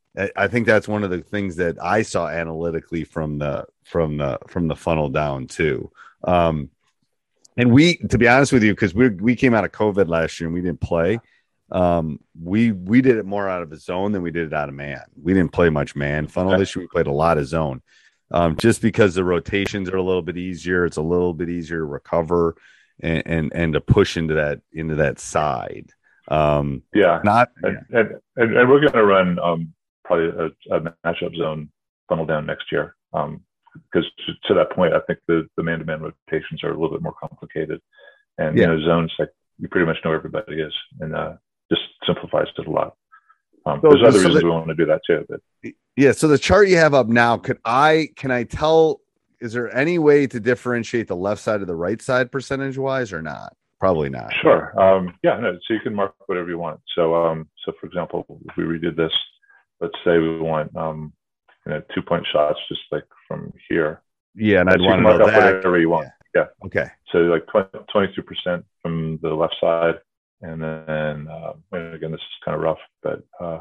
I think that's one of the things that I saw analytically from the from the from the funnel down too. Um, and we, to be honest with you, because we we came out of COVID last year and we didn't play. Um, we we did it more out of a zone than we did it out of man. We didn't play much man funnel okay. this year. We played a lot of zone, um, just because the rotations are a little bit easier. It's a little bit easier to recover and and, and to push into that into that side. Um, yeah, not and, yeah. and, and, and we're going to run um, probably a, a matchup zone funnel down next year. Um, because to, to that point, I think the, the man-to-man rotations are a little bit more complicated, and yeah. you know, zones like you pretty much know everybody is, and uh, just simplifies it a lot. Um, so, there's other so reasons the, we want to do that too. But yeah, so the chart you have up now, could I can I tell? Is there any way to differentiate the left side of the right side percentage-wise, or not? Probably not. Sure. Um, yeah, no, so you can mark whatever you want. So, um, so for example, if we redid this, let's say we want, um, you know, two point shots just like from here. Yeah, and I'd so want to mark know up that. whatever you want. Yeah. yeah. Okay. So like twenty-two percent from the left side, and then uh, and again, this is kind of rough, but uh,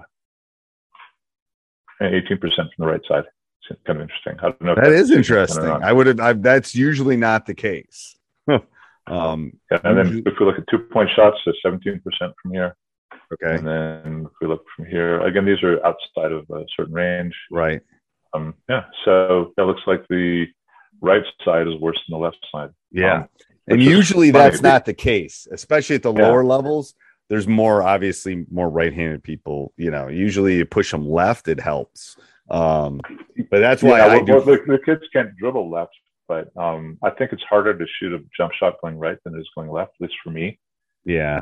and eighteen percent from the right side. It's kind of interesting. I don't know. If that is interesting. I would have. I, that's usually not the case. Um, yeah, and then if we look at two point shots, so seventeen percent from here. Okay. And then if we look from here, again, these are outside of a certain range. Right. Um, yeah. So that looks like the right side is worse than the left side. Yeah. Um, and usually that's not the case, especially at the yeah. lower levels. There's more, obviously more right-handed people, you know, usually you push them left, it helps. Um, but that's why yeah, I well, do. Well, the, the kids can't dribble left. But um, I think it's harder to shoot a jump shot going right than it is going left, at least for me. Yeah.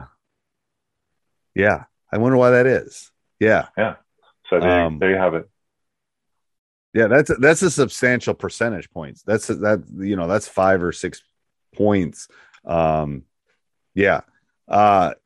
Yeah. I wonder why that is. Yeah. Yeah. So there, um, there you have it. Yeah, that's a, that's a substantial percentage points. That's a, that you know that's five or six points. Um, yeah. Uh,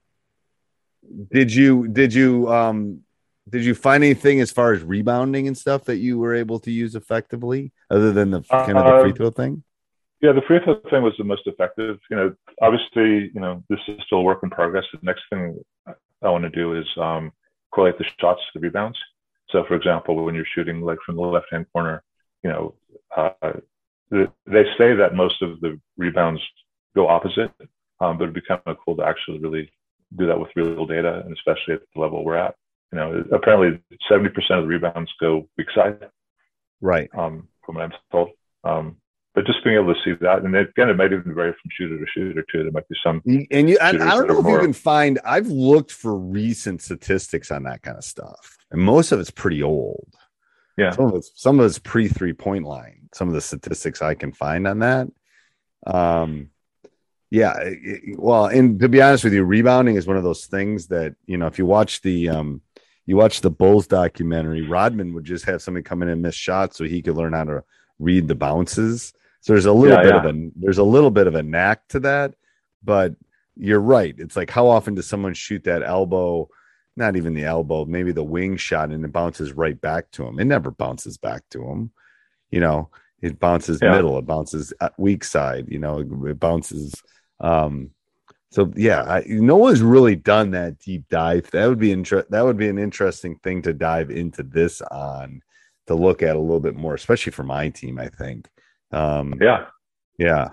did you did you um, did you find anything as far as rebounding and stuff that you were able to use effectively, other than the kind of the free throw thing? Yeah, the free throw thing was the most effective. You know, obviously, you know, this is still a work in progress. The next thing I want to do is um, correlate the shots to the rebounds. So, for example, when you're shooting like from the left-hand corner, you know, uh, they say that most of the rebounds go opposite, um, but it'd be kind of cool to actually really do that with real data, and especially at the level we're at. You know, apparently seventy percent of the rebounds go weak side. Right. Um, from what I'm told. Um, but just being able to see that, and again, it might even vary from shooter to shooter too. There might be some. And you, I, I don't know if more... you can find. I've looked for recent statistics on that kind of stuff, and most of it's pretty old. Yeah. Some of it's some of it's pre three point line. Some of the statistics I can find on that. Um. Yeah. It, well, and to be honest with you, rebounding is one of those things that, you know, if you watch the um. You watch the Bulls documentary, Rodman would just have somebody come in and miss shots so he could learn how to read the bounces. So there's a little yeah, bit yeah. of a there's a little bit of a knack to that, but you're right. It's like, how often does someone shoot that elbow, not even the elbow, maybe the wing shot, and it bounces right back to him? It never bounces back to him. You know, it bounces yeah. middle, it bounces weak side, you know, it bounces um So yeah, I, no one's really done that deep dive. That would be inter- That would be an interesting thing to dive into this on, to look at a little bit more, especially for my team. I think. Um, yeah, yeah.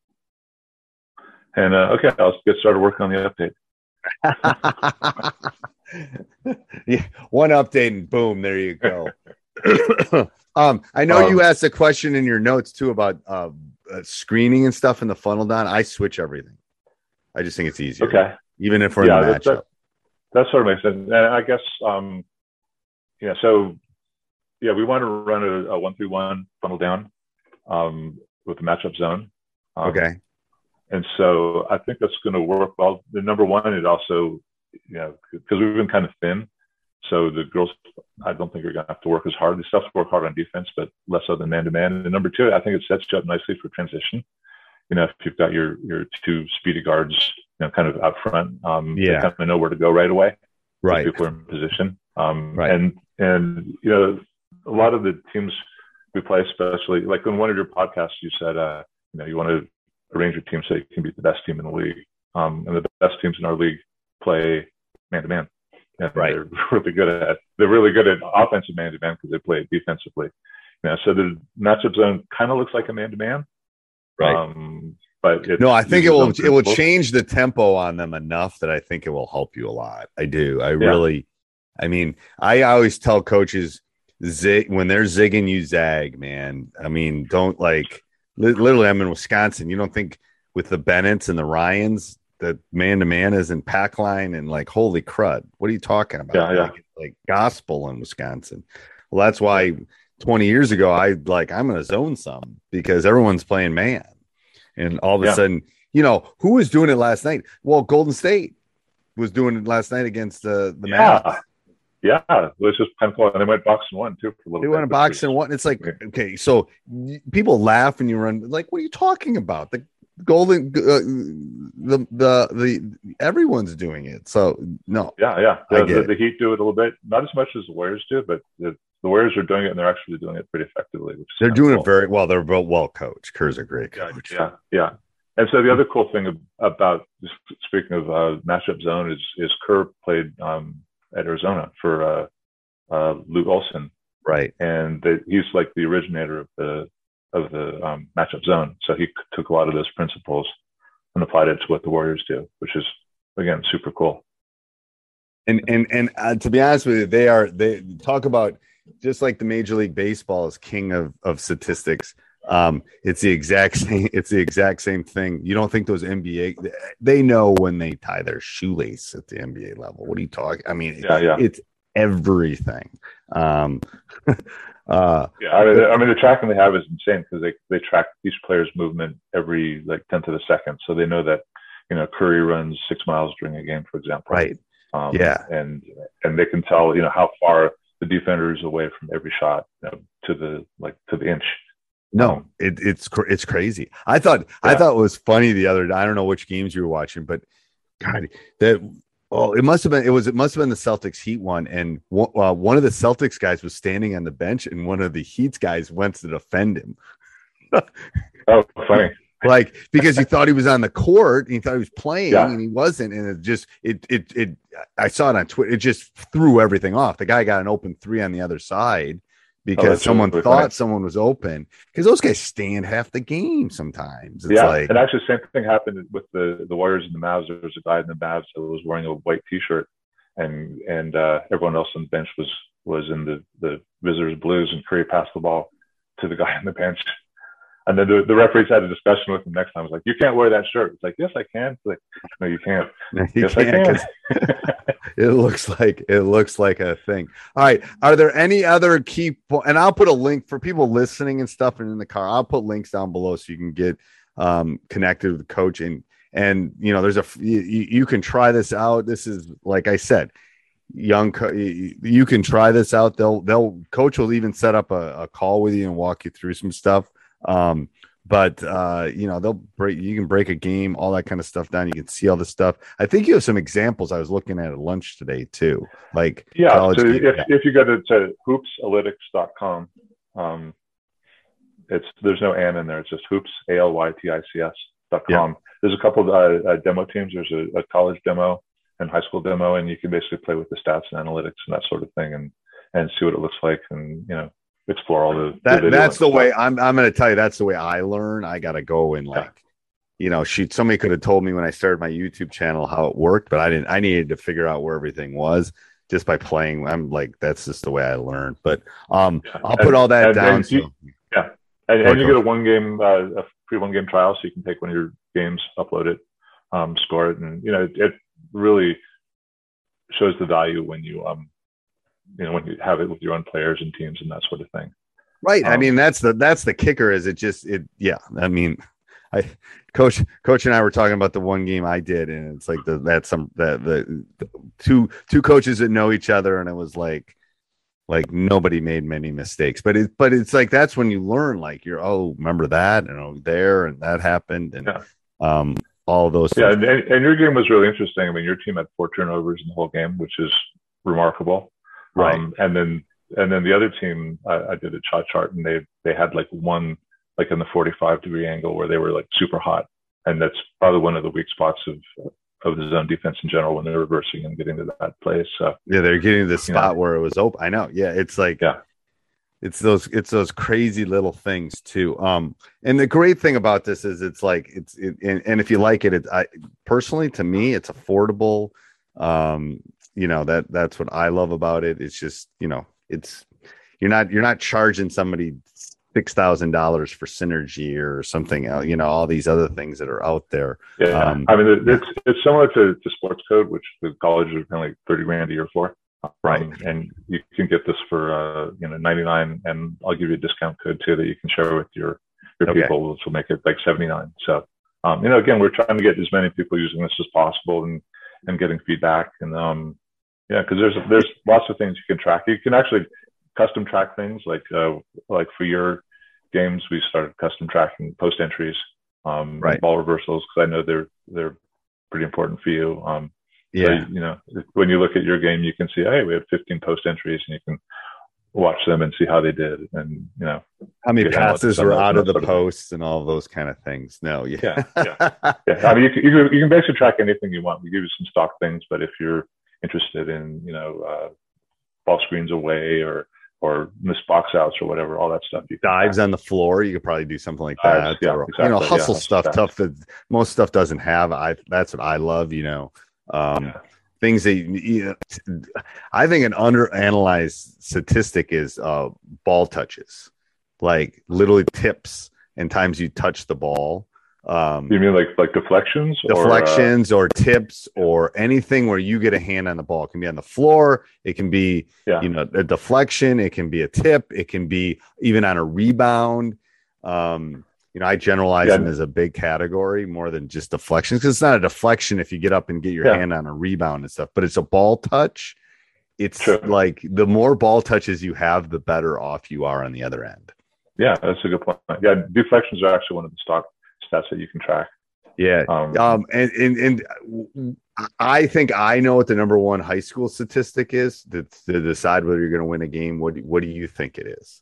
And uh, okay, I'll get started working on the update. Yeah, one update and boom, there you go. um, I know Um, you asked a question in your notes too about uh, uh, screening and stuff in the funnel. Don, I switch everything. I just think it's easier. Okay. Even if we're Yeah, in the that, matchup. that, that sort of makes sense. And I guess, um, yeah, so, yeah, we want to run a, a one through one funnel down um, with the matchup zone. Um, Okay. And so I think that's going to work well. The number one, it also, you know, because we've been kind of thin. So the girls, I don't think are going to have to work as hard. They still have to work hard on defense, but less so than man-to-man. And number two, I think it sets you up nicely for transition. You know, if you've got your your two speedy guards, you know, kind of out front, um, Yeah. they kind of know where to go right away. Right. People are in position. Um, Right. And, and, you know, a lot of the teams we play, especially like in one of your podcasts, you said, uh, you know, you want to arrange your team so you can beat the best team in the league. Um, and the best teams in our league play man-to-man. And Right. they're really good at they're really good at offensive man-to-man because they play it defensively. You know, so the matchup zone kind of looks like a man-to-man. Right. Um, but it No, I think it will uses it will those change the tempo on them enough that I think it will help you a lot. I do. I really I mean, I always tell coaches zig when they're zigging, you zag, man. I mean, don't like li- literally I'm in Wisconsin. You don't think with the Bennetts and the Ryans that man to man isn't pack line and like holy crud. What are you talking about? Yeah, yeah. Like, it's like gospel in Wisconsin. Well, that's why twenty years ago I like I'm gonna zone some because everyone's playing man. And all of a Yeah. sudden, you know, who was doing it last night? Well, Golden State was doing it last night against uh, the Yeah. Mavs. Yeah, it was just kind of cool. And they went boxing one too for a little They bit. went a which boxing was- one. It's like, okay, so y- people laugh and you run like, what are you talking about? The golden, uh, the, the, the, everyone's doing it. So no, Yeah, yeah. I The, get the, it. the Heat do it a little bit, not as much as the Warriors do, but the, the Warriors are doing it and they're actually doing it pretty effectively. Which is they're kind of doing cool. it very well. They're both well coached. Kerr's a great Yeah, coach. yeah, yeah. And so the other cool thing ab- about just speaking of uh, matchup zone is is Kerr played um, at Arizona for uh, uh, Lou Olson, Right. and they, he's like the originator of the of the um, matchup zone. So he took a lot of those principles and applied it to what the Warriors do, which is again super cool. And and and uh, to be honest with you, they are they talk about just like the Major League Baseball is king of of statistics. Um, it's the exact same. It's the exact same thing. You don't think those N B A? They know when they tie their shoelace at the N B A level. What are you talking? I mean, Yeah, yeah. it's everything. Um, uh, Yeah, I mean, I mean the tracking they have is insane because they they track each player's movement every like tenth of a second, so they know that you know Curry runs six miles during a game, for example. right. Um, Yeah. and and they can tell you know how far the defender is away from every shot, you know, to the like to the inch. No, it, it's cr- it's crazy. I thought I Yeah. thought it was funny the other day. I don't know which games you were watching, but God, that oh, it must have been it was it must have been the Celtics Heat one, and one, uh, one of the Celtics guys was standing on the bench, and one of the Heat's guys went to defend him, Oh, funny. like because he thought he was on the court and he thought he was playing, Yeah. and he wasn't, and it just it it it I saw it on Twitter. It just threw everything off. The guy got an open three on the other side. Because Oh, that's someone really thought funny. someone was open. Because those guys stand half the game sometimes. It's Yeah, like and actually, same thing happened with the the Warriors and the Mavs. There was a guy in the Mavs that was wearing a white T-shirt, and and uh, everyone else on the bench was was in the the visitors' blues, and Curry passed the ball to the guy on the bench. And then the, the referees had a discussion with him next time. It was like, you can't wear that shirt. It's like, yes, I can. It's like, no, you can't. you yes, can't, I 'cause it looks like it looks like a thing. All right. Are there any other key po- and I'll put a link for people listening and stuff and in the car. I'll put links down below so you can get um, connected with the coach and and you know there's a you, you can try this out. This is like I said, young co- you, you can try this out. They'll they'll coach will even set up a, a call with you and walk you through some stuff. Um, but uh, you know, they'll break, you can break a game, all that kind of stuff down. You can see all this stuff. I think you have some examples I was looking at at lunch today too. Like Yeah. college So game- if, yeah. if you go to, to hoops alytics dot com, um, it's there's no and in there. It's just hoops a l y t i c s dot com. Yeah. There's a couple of uh, uh, demo teams. There's a, a college demo and high school demo, and you can basically play with the stats and analytics and that sort of thing, and and see what it looks like, and you know, explore all the, That, the video that's and the way stuff. I'm, I'm going to tell you, that's the way I learn. I got to go and like, Yeah. you know, shoot, somebody could have told me when I started my YouTube channel how it worked, but I didn't, I needed to figure out where everything was. just by playing. I'm like, that's just the way I learn. But um, Yeah. I'll put And- all that and- down. and you- so. Yeah, and, Go and you ahead. get a one game, uh, a free one game trial, so you can take one of your games, upload it, um, score it, and you know, it, it really shows the value when you, um, you know, when you have it with your own players and teams and that sort of thing. Right. I Um, mean, that's the that's the kicker. Is it just it? Yeah. I mean, I coach coach and I were talking about the one game I did, and it's like the that's some the, the the two two coaches that know each other, and it was like like nobody made many mistakes. But it but it's like that's when you learn. Like you're oh remember that and oh there and that happened and Yeah. um all those Yeah, things. and, and your game was really interesting. I mean, your team had four turnovers in the whole game, which is remarkable. Right. Um, and then and then the other team, I, I did a shot chart, and they they had like one like in the forty-five degree angle where they were like super hot, and that's probably one of the weak spots of of the zone defense in general when they're reversing and getting to that place. So Yeah, they're getting to the You spot know. where it was open. I know. Yeah, it's like Yeah. it's those it's those crazy little things too. Um, and the great thing about this is it's like it's it, and, and if you like it, it I personally to me it's affordable. Um, you know that that's what I love about it. It's just you know it's you're not you're not charging somebody six thousand dollars for Synergy or something else. You know all these other things that are out there. yeah, Um, I mean, it, it's it's similar to, to Sports Code, which the colleges are paying like thirty grand a year for. Right. Um, and you can get this for uh, you know ninety-nine, and I'll give you a discount code too that you can share with your your Okay. people, which will make it like seventy-nine. So um, you know, again, we're trying to get as many people using this as possible and and getting feedback. And um, yeah, because there's there's lots of things you can track. You can actually custom track things like uh, like for your games, we started custom tracking post entries, um, Right. ball reversals, because I know they're they're pretty important for you. Um, so, Yeah. you know, when you look at your game, you can see, hey, we have fifteen post entries, and you can watch them and see how they did, and you know, How many get analytics passes on were those out and of that the sort of thing. posts and all those kind of things? No, yeah, Yeah, yeah. Yeah, I mean, you can, you can you can basically track anything you want. We give you some stock things, but if you're interested in, you know, uh, ball screens away or or missed box outs or whatever, all that stuff, you can dives track. on the floor, you could probably do something like Dives, that. yeah, or, exactly, you know, yeah, hustle hustle stuff, stats. stuff that most stuff doesn't have. I that's what I love. You know, um, Yeah. things that you, you know, I think an underanalyzed statistic is uh, ball touches, like literally tips and times you touch the ball. Um, You mean like like deflections? Or, uh, deflections or tips or anything where you get a hand on the ball. It can be on the floor. It can be, Yeah. you know, a deflection. It can be a tip. It can be even on a rebound. Um, you know, I generalize Yeah. them as a big category more than just deflections because it's not a deflection if you get up and get your Yeah. hand on a rebound and stuff, but it's a ball touch. It's Sure. like the more ball touches you have, the better off you are on the other end. Yeah, that's a good point. Yeah, deflections are actually one of the stock stats that you can track. Yeah. Um, Um, and, and, and I think I know what the number one high school statistic is to, to decide whether you're going to win a game. What, what do you think it is?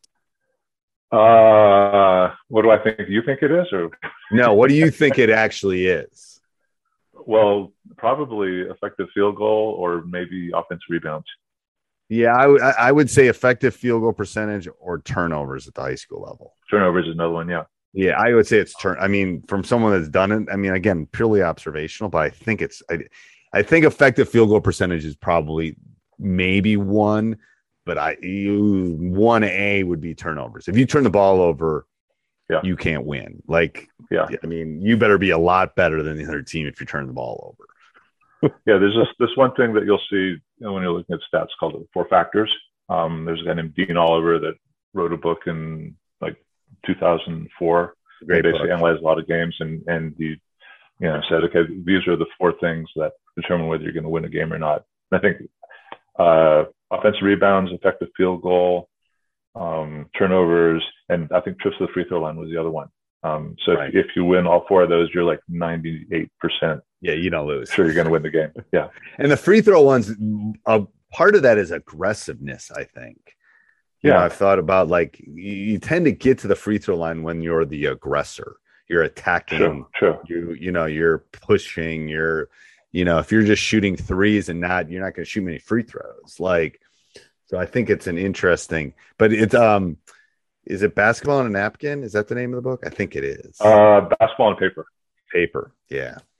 uh, what do I think? You think it is, or No, what do you think it actually is? well, probably effective field goal or maybe offensive rebounds. Yeah, I would I I would say effective field goal percentage or turnovers at the high school level. Turnovers is another one. Yeah. Yeah, I would say it's turn. I mean, from someone that's done it. I mean, again, purely observational, but I think it's. I, I think effective field goal percentage is probably maybe one, but I you one A would be turnovers. If you turn the ball over, Yeah. you can't win. Like, Yeah. I mean, you better be a lot better than the other team if you turn the ball over. Yeah, there's this this one thing that you'll see, you know, when you're looking at stats called the four factors. Um, there's a guy named Dean Oliver that wrote a book in like two thousand four. Great He basically book. analyzed a lot of games, and and he, you know, said, okay, these are the four things that determine whether you're going to win a game or not. And I think uh, offensive rebounds, effective field goal, um, turnovers, and I think trips to the free throw line was the other one. Um, so Right. if, if you win all four of those, you're like ninety-eight percent Yeah, you don't lose. sure you're going to win the game. Yeah. And the free throw ones, a part of that is aggressiveness, I think. You know, Yeah. I've thought about like you, you tend to get to the free throw line when you're the aggressor. You're attacking. Sure. Sure. You you know, you're pushing. You're, you know, if you're just shooting threes and not, you're not going to shoot many free throws. Like, so I think it's an interesting. But it's um, is it Basketball on a Napkin? Is that the name of the book? I think it is. Uh, basketball on paper. Paper. Yeah.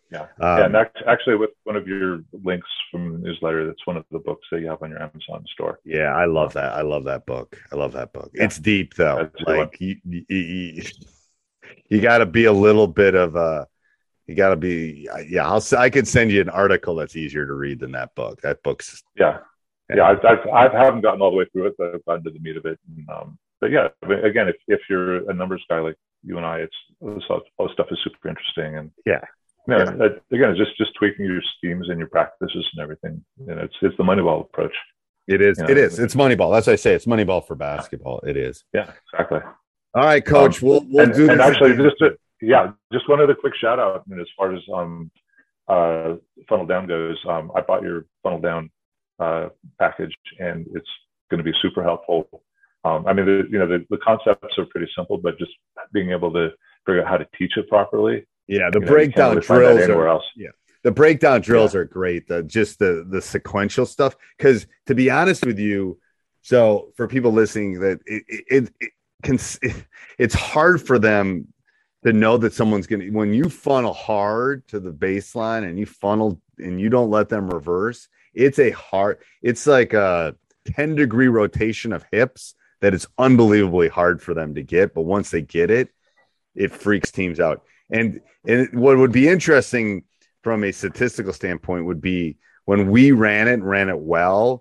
Yeah. Um, yeah. And that's actually with one of your links from the newsletter, that's one of the books that you have on your Amazon store. Yeah, I love that. I love that book. I love that book. Yeah. It's deep though. That's Like you, you, you, you got to be a little bit of a. You got to be. Yeah, I'll. I could send you an article that's easier to read than that book. That book's. Yeah. Yeah. yeah I've, I've, I haven't gotten all the way through it, but I've gotten to the meat of it. And, um, but yeah, again, if if you're a numbers guy like you and I, it's all this stuff is super interesting. And yeah. You know, yeah. Again, it's just, just tweaking your schemes and your practices and everything. You know, it's it's the Moneyball approach. It is. You know, it is. It's Moneyball. That's what I say. It's Moneyball for basketball. It is. Yeah, exactly. All right, Coach. Um, we'll we'll and, do. And this actually, again. just to, yeah, just one other quick shout out. I mean, as far as um, uh, Funnel Down goes, um, I bought your Funnel Down uh, package, and it's going to be super helpful. Um, I mean, the, you know, the, the concepts are pretty simple, but just being able to figure out how to teach it properly. Yeah, the you breakdown know, really drills are else. yeah. The breakdown drills yeah. are great. The just the the sequential stuff. Because to be honest with you, so for people listening, that it it, it, it can it, it's hard for them to know that someone's gonna when you funnel hard to the baseline and you funnel and you don't let them reverse. It's a hard. It's like a ten degree rotation of hips that it's unbelievably hard for them to get. But once they get it, it freaks teams out. And and what would be interesting from a statistical standpoint would be when we ran it and ran it well,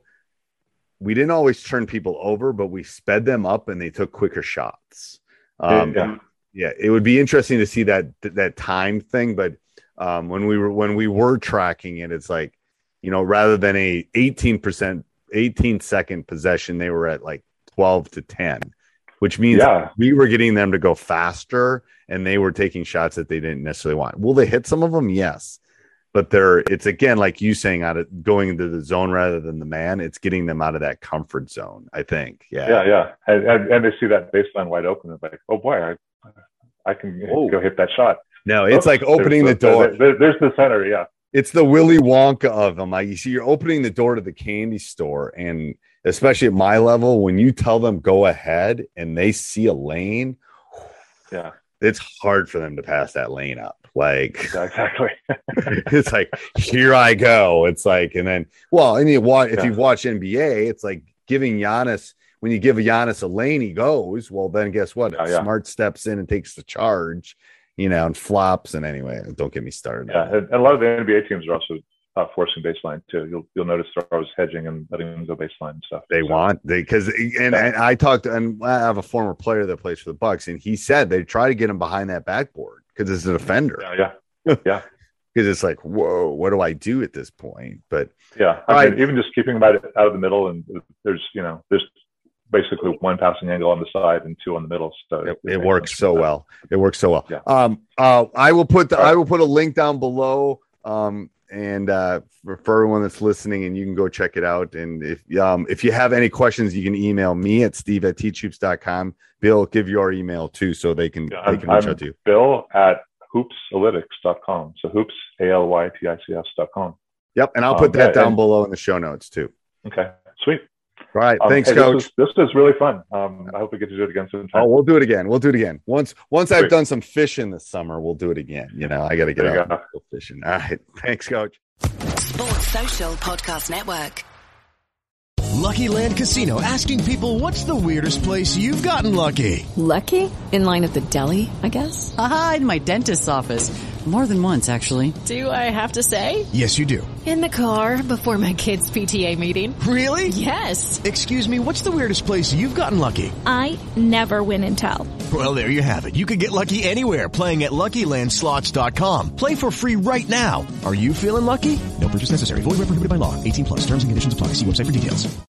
we didn't always turn people over, but we sped them up and they took quicker shots. Um, yeah. yeah, it would be interesting to see that that time thing. But um, when we were when we were tracking it, it's like, you know, rather than a eighteen percent, eighteen second possession, they were at like twelve to ten, which means yeah. we were getting them to go faster and they were taking shots that they didn't necessarily want. Will they hit some of them? Yes. But they're, it's again, like you saying, out of going into the zone rather than the man, it's getting them out of that comfort zone, I think. Yeah. Yeah. Yeah. And, and, and they see that baseline wide open. It's like, oh boy, I, I can Whoa. go hit that shot. No, it's oh, like opening the door. There, there, there's the center. Yeah. It's the Willy Wonka of them. Like you see, you're opening the door to the candy store, and especially at my level, when you tell them go ahead and they see a lane, yeah, it's hard for them to pass that lane up. Like yeah, exactly. It's like, here I go. It's like, and then, well, and you watch, if yeah. you watch N B A, it's like giving Giannis, when you give a Giannis a lane, he goes, well, then guess what? Yeah, yeah. Smart steps in and takes the charge, you know, and flops. And anyway, don't get me started. Yeah. And, and a lot of the N B A teams are also uh, forcing baseline too. You'll, you'll notice they're always hedging and letting them go baseline and stuff. They so, want they because and, yeah. and I talked to, and I have a former player that plays for the Bucks, and he said they try to get him behind that backboard because it's a defender. Yeah, yeah, yeah. Because it's like, whoa, what do I do at this point? But yeah, I mean, even just keeping them out, out of the middle, and there's you know there's basically one passing angle on the side and two on the middle. So it, it, it works so well. It works so well. Yeah. Um. Uh. I will put the All right. I will put a link down below. Um. And uh, for, for everyone that's listening, and you can go check it out. And if um if you have any questions, you can email me at steve at teach hoops dot com. Bill, give your email too, so they can Yeah, they can I'm, reach I'm out to you. Bill at hoops alytics dot com. So hoops a l y t i c s dot com. Yep, and I'll put Um, that yeah, down and- below in the show notes too. Okay, sweet. All right, Um, thanks, hey, Coach. This was, this was really fun. Um, I hope we get to do it again sometime. Oh, we'll do it again. We'll do it again. Once once I've Sweet. done some fishing this summer, we'll do it again. You know, I got to get There you out go. and go fishing. All right, thanks, Coach. Sports Social Podcast Network. Lucky Land Casino, asking people, what's the weirdest place you've gotten lucky? Lucky? In line at the deli, I guess? Aha, in my dentist's office. More than once, actually. Do I have to say? Yes, you do. In the car before my kids' P T A meeting. Really? Yes. Excuse me, what's the weirdest place you've gotten lucky? I never win and tell. Well, there you have it. You can get lucky anywhere, playing at lucky land slots dot com. Play for free right now. Are you feeling lucky? No purchase necessary. Void where prohibited by law. eighteen plus. Terms and conditions apply. See website for details.